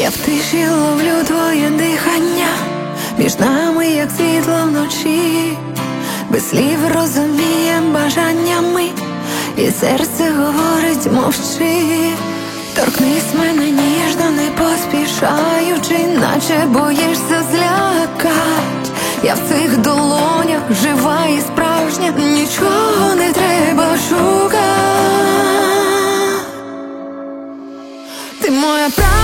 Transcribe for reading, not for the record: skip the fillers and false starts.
Я в тиші ловлю твоє дихання, між нами, як світло вночі, без слів розумієм бажаннями, і серце говорить мовчи. Торкнись мене ніжно, не поспішаючи, наче боїшся злякать. Я в цих долонях жива і справжня, нічого не треба шукати. Ти моя правда.